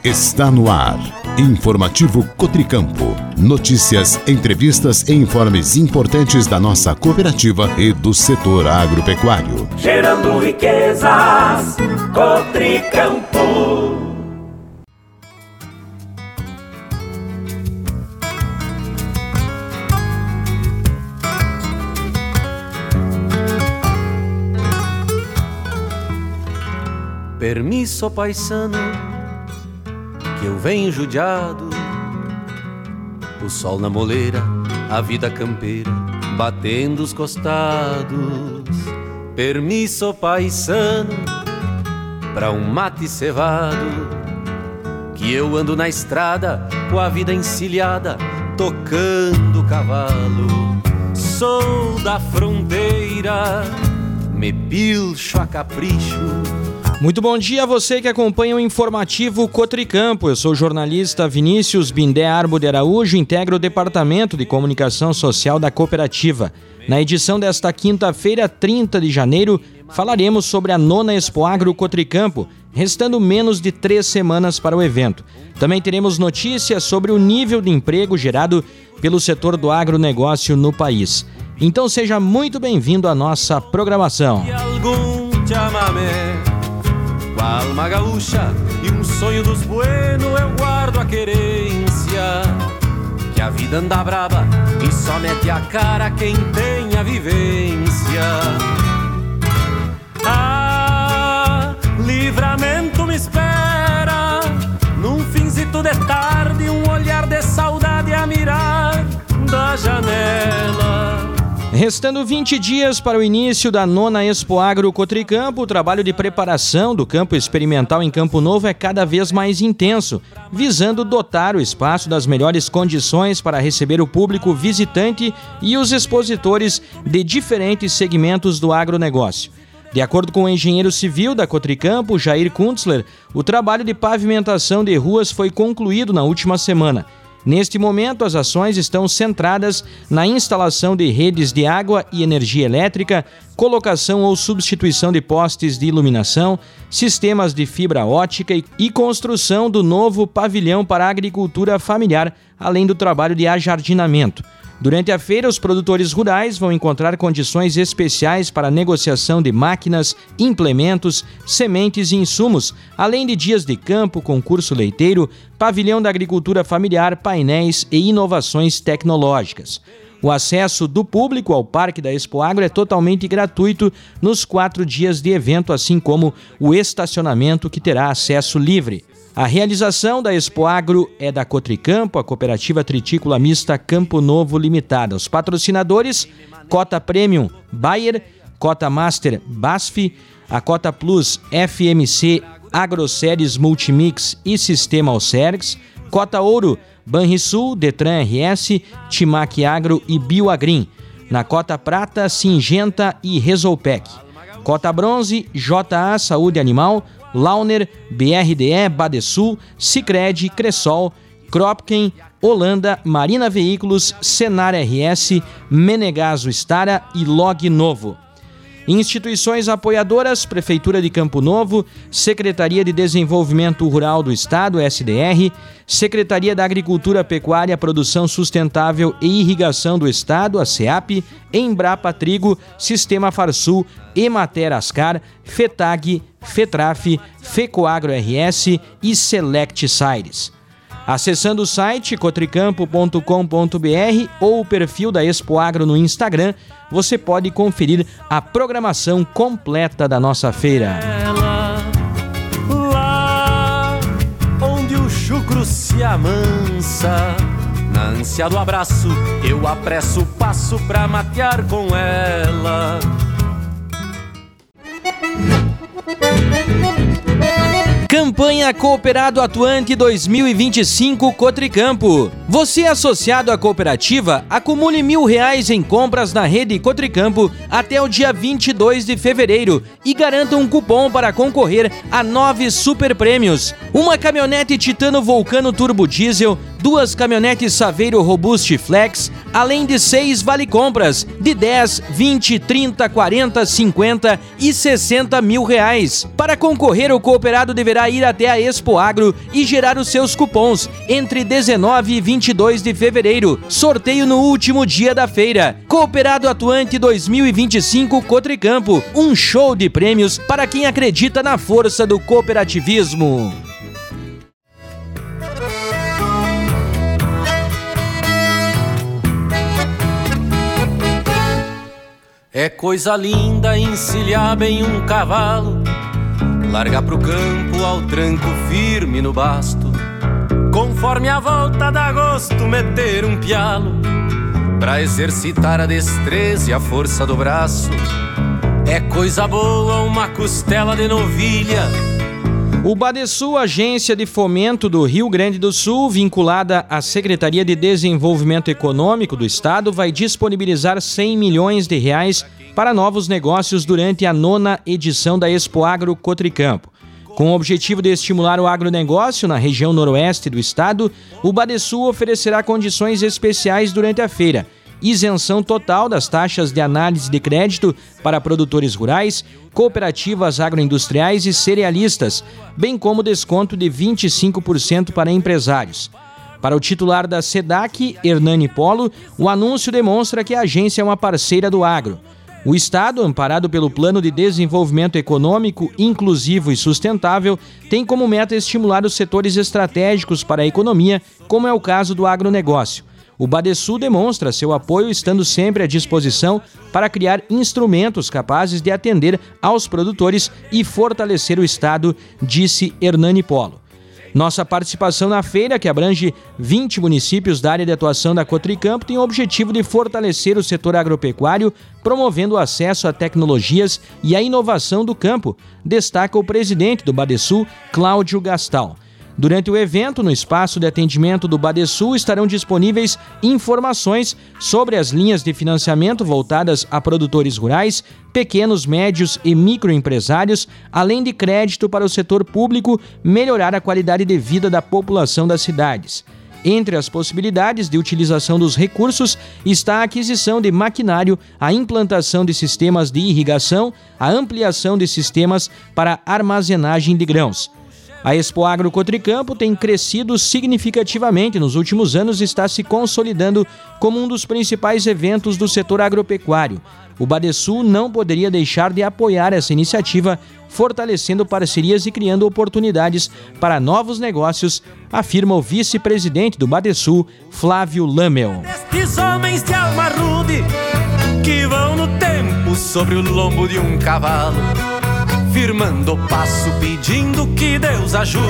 Está no ar. Informativo Cotricampo. Notícias, entrevistas e informes importantes da nossa cooperativa e do setor agropecuário. Gerando riquezas, Cotricampo. Permisso, paisano, que eu venho judiado. O sol na moleira, a vida campeira, batendo os costados. Permisso, paisano, pra um mate cevado, que eu ando na estrada, com a vida encilhada, tocando cavalo. Sou da fronteira, me pilcho a capricho. Muito bom dia a você que acompanha o Informativo Cotricampo. Eu sou o jornalista Vinícius Bindé Arbo de Araújo, integro o Departamento de Comunicação Social da Cooperativa. Na edição desta quinta-feira, 30 de janeiro, falaremos sobre a 9ª Expo Agro Cotricampo, restando menos de 3 semanas para o evento. Também teremos notícias sobre o nível de emprego gerado pelo setor do agronegócio no país. Então seja muito bem-vindo à nossa programação. Alma gaúcha e um sonho dos bueno, eu guardo a querência. Que a vida anda braba e só mete a cara quem tem a vivência. Ah, livramento me espera num finzito de tarde, um olhar de saudade a mirar da janela. Restando 20 dias para o início da 9ª Expo Agro Cotricampo, o trabalho de preparação do campo experimental em Campo Novo é cada vez mais intenso, visando dotar o espaço das melhores condições para receber o público visitante e os expositores de diferentes segmentos do agronegócio. De acordo com o engenheiro civil da Cotricampo, Jair Kuntzler, o trabalho de pavimentação de ruas foi concluído na última semana. Neste momento, as ações estão centradas na instalação de redes de água e energia elétrica, colocação ou substituição de postes de iluminação, sistemas de fibra ótica e construção do novo pavilhão para a agricultura familiar, além do trabalho de ajardinamento. Durante a feira, os produtores rurais vão encontrar condições especiais para negociação de máquinas, implementos, sementes e insumos, além de dias de campo, concurso leiteiro, pavilhão da agricultura familiar, painéis e inovações tecnológicas. O acesso do público ao Parque da Expo Agro é totalmente gratuito nos 4 dias de evento, assim como o estacionamento, que terá acesso livre. A realização da Expo Agro é da Cotricampo, a Cooperativa Tritícola Mista Campo Novo Limitada. Os patrocinadores: Cota Premium Bayer, Cota Master BASF, a Cota Plus FMC Agroséries Multimix e Sistema Alcergs, Cota Ouro Banrisul, Detran RS, Timac Agro e Bioagrim. Na Cota Prata, Singenta e Resolpec. Cota Bronze, JA Saúde Animal, Launer, BRDE, Badesul, Sicredi, Cressol, Kropken, Holanda, Marina Veículos, Senar RS, Menegaso Stara e Log Novo. Instituições apoiadoras: Prefeitura de Campo Novo, Secretaria de Desenvolvimento Rural do Estado, SDR, Secretaria da Agricultura, Pecuária, Produção Sustentável e Irrigação do Estado, a SEAP, Embrapa Trigo, Sistema Farsul, Emater Ascar, FETAG, FETRAF, FECOAGRO RS e Select Sires. Acessando o site cotricampo.com.br ou o perfil da Expo Agro no Instagram, você pode conferir a programação completa da nossa feira. Lá onde o chucro se amansa, na ânsia do abraço, eu apresso o passo pra matear com ela. Campanha Cooperado Atuante 2025 Cotricampo. Você associado à cooperativa, acumule R$1.000 em compras na rede Cotricampo até o dia 22 de fevereiro e garanta um cupom para concorrer a 9 super prêmios. Uma caminhonete Titano Vulcano Turbo Diesel 2 caminhonetes Saveiro Robust Flex, além de 6 vale-compras de 10, 20, 30, 40, 50 e 60 mil reais. Para concorrer, o cooperado deverá ir até a Expo Agro e gerar os seus cupons entre 19 e 22 de fevereiro. Sorteio no último dia da feira. Cooperado Atuante 2025 Cotricampo. Um show de prêmios para quem acredita na força do cooperativismo. É coisa linda encilhar bem um cavalo, largar pro campo ao tranco firme no basto, conforme a volta dá gosto meter um pialo, pra exercitar a destreza e a força do braço. É coisa boa uma costela de novilha. O Badesul, agência de fomento do Rio Grande do Sul, vinculada à Secretaria de Desenvolvimento Econômico do Estado, vai disponibilizar 100 milhões de reais para novos negócios durante a 9ª edição da Expo Agro Cotricampo. Com o objetivo de estimular o agronegócio na região noroeste do estado, o Badesul oferecerá condições especiais durante a feira, isenção total das taxas de análise de crédito para produtores rurais, cooperativas agroindustriais e cerealistas, bem como desconto de 25% para empresários. Para o titular da SEDAC, Hernani Polo, o anúncio demonstra que a agência é uma parceira do agro. O Estado, amparado pelo Plano de Desenvolvimento Econômico Inclusivo e Sustentável, tem como meta estimular os setores estratégicos para a economia, como é o caso do agronegócio. O Badesul demonstra seu apoio estando sempre à disposição para criar instrumentos capazes de atender aos produtores e fortalecer o Estado, disse Hernani Polo. Nossa participação na feira, que abrange 20 municípios da área de atuação da Cotricampo, tem o objetivo de fortalecer o setor agropecuário, promovendo o acesso a tecnologias e a inovação do campo, destaca o presidente do Badesul, Cláudio Gastal. Durante o evento, no espaço de atendimento do Badesul, estarão disponíveis informações sobre as linhas de financiamento voltadas a produtores rurais, pequenos, médios e microempresários, além de crédito para o setor público, melhorar a qualidade de vida da população das cidades. Entre as possibilidades de utilização dos recursos está a aquisição de maquinário, a implantação de sistemas de irrigação, a ampliação de sistemas para armazenagem de grãos. A Expo Agro Cotricampo tem crescido significativamente nos últimos anos e está se consolidando como um dos principais eventos do setor agropecuário. O Badesul não poderia deixar de apoiar essa iniciativa, fortalecendo parcerias e criando oportunidades para novos negócios, afirma o vice-presidente do Badesul, Flávio Lamel. Estes homens de alma rude que vão no tempo sobre o lombo de um cavalo, firmando o passo, pedindo que Deus ajude.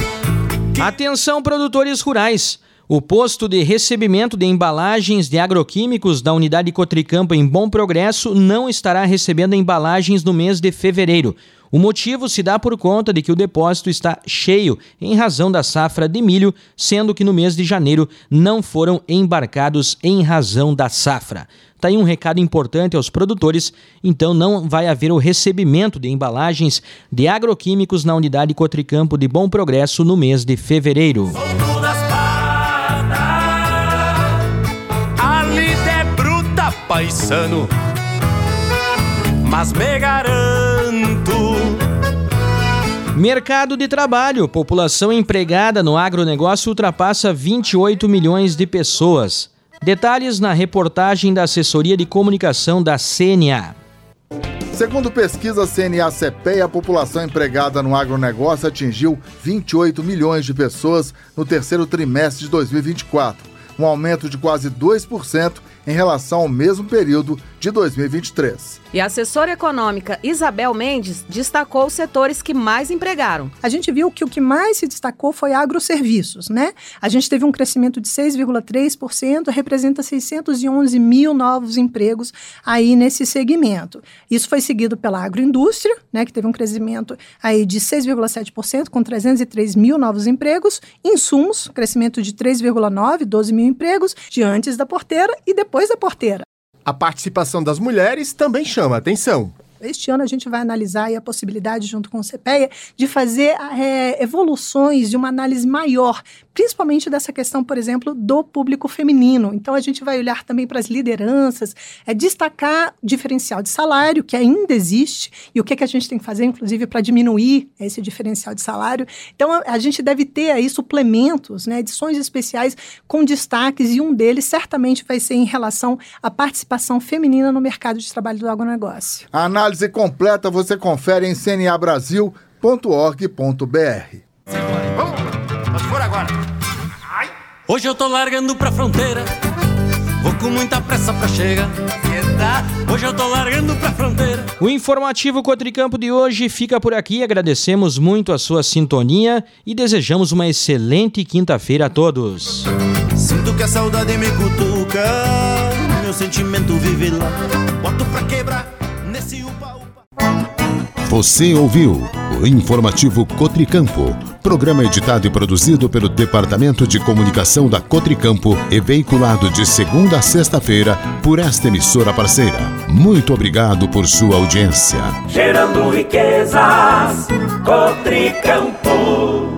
Atenção, produtores rurais! O posto de recebimento de embalagens de agroquímicos da unidade Cotricampo em Bom Progresso não estará recebendo embalagens no mês de fevereiro. O motivo se dá por conta de que o depósito está cheio em razão da safra de milho, sendo que no mês de janeiro não foram embarcados em razão da safra. Tá aí um recado importante aos produtores, então não vai haver o recebimento de embalagens de agroquímicos na unidade Cotricampo de Bom Progresso no mês de fevereiro. Paisano, mas me garanto. Mercado de trabalho. População empregada no agronegócio ultrapassa 28 milhões de pessoas. Detalhes na reportagem da Assessoria de Comunicação da CNA. Segundo pesquisa CNA-CEPEA, a população empregada no agronegócio atingiu 28 milhões de pessoas no terceiro trimestre de 2024, um aumento de quase 2% em relação ao mesmo período de 2023. E a assessora econômica Isabel Mendes destacou os setores que mais empregaram. A gente viu que o que mais se destacou foi agroserviços, né? A gente teve um crescimento de 6,3%, representa 611 mil novos empregos aí nesse segmento. Isso foi seguido pela agroindústria, né, que teve um crescimento aí de 6,7%, com 303 mil novos empregos. Insumos, crescimento de 3,9%, 12 mil empregos, de antes da porteira e depois da porteira. A participação das mulheres também chama a atenção. Este ano a gente vai analisar aí a possibilidade, junto com o CPEA, de fazer evoluções de uma análise maior, principalmente dessa questão, por exemplo, do público feminino. Então, a gente vai olhar também para as lideranças, destacar diferencial de salário, que ainda existe, e o que a gente tem que fazer, inclusive, para diminuir esse diferencial de salário. Então, a gente deve ter aí suplementos, né, edições especiais com destaques, e um deles certamente vai ser em relação à participação feminina no mercado de trabalho do agronegócio. A análise completa você confere em cnabrasil.org.br. Vamos for agora. Hoje eu tô largando pra fronteira, vou com muita pressa pra chegar. Hoje eu tô largando pra fronteira. O informativo Cotricampo de hoje fica por aqui. Agradecemos muito a sua sintonia e desejamos uma excelente quinta-feira a todos. Sinto que a saudade me cutuca, meu sentimento vive lá. Boto pra quebrar nesse upa-upa. Você ouviu o informativo Cotricampo, programa editado e produzido pelo Departamento de Comunicação da Cotricampo e veiculado de segunda a sexta-feira por esta emissora parceira. Muito obrigado por sua audiência. Gerando riquezas, Cotricampo.